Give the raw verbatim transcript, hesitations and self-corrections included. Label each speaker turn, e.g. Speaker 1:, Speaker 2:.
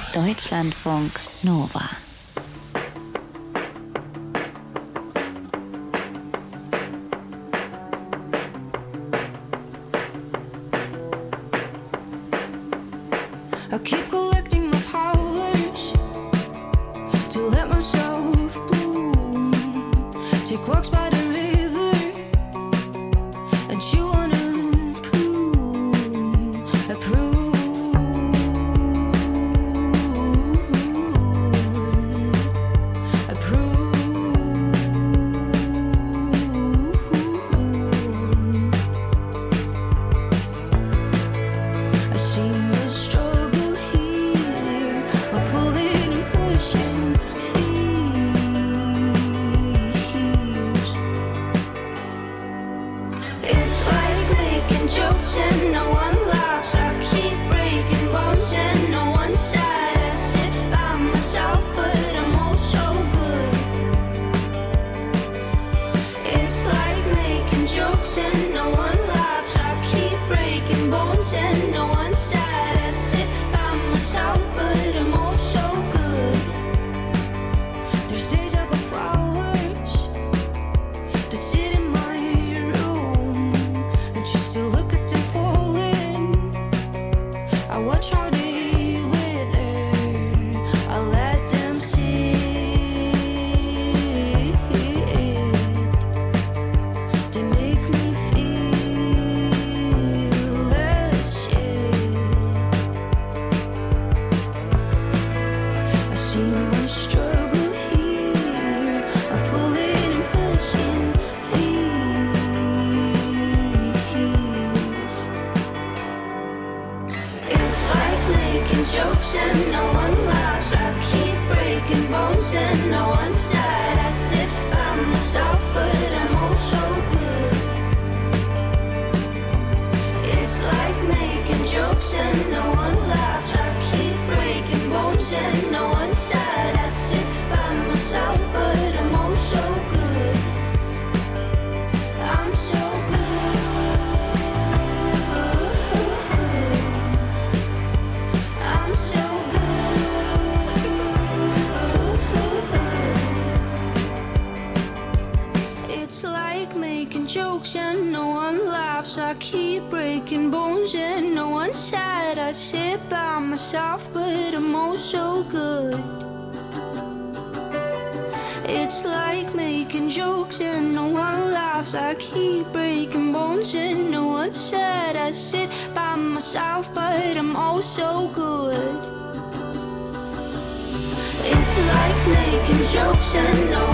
Speaker 1: Deutschlandfunk Nova.
Speaker 2: I keep collecting my powers to let myself bloom. Take walks by the river and chew on a prune, a prune, a prune. I see my struggle. And no one laughs, I keep breaking bones and no one's sad. I sit by myself, but I'm oh so good. It's like making jokes and no one laughs, I keep breaking bones and no one's sad. I sit by myself, but I'm oh so good. There's days I buy flowers that sit in my room and just to look at them. I watch how they wither, I let them sit. They make me feel less shit. I see my struggle here, I pull it and push in fears. It's like making jokes and no one laughs, I keep breaking bones and no one's sad. I sit by myself, but I'm oh so good. It's like making jokes and no one laughs, I keep breaking bones and no one's sad. I sit by myself, but I'm oh so good. I'm so I'm so good. It's like making jokes and no one laughs, I keep breaking bones and no one's sad. I sit by myself, but I'm oh so good. It's like making jokes and no one laughs, I keep breaking bones and no one's sad. I sit by myself, but I'm oh so good. It's like making jokes and no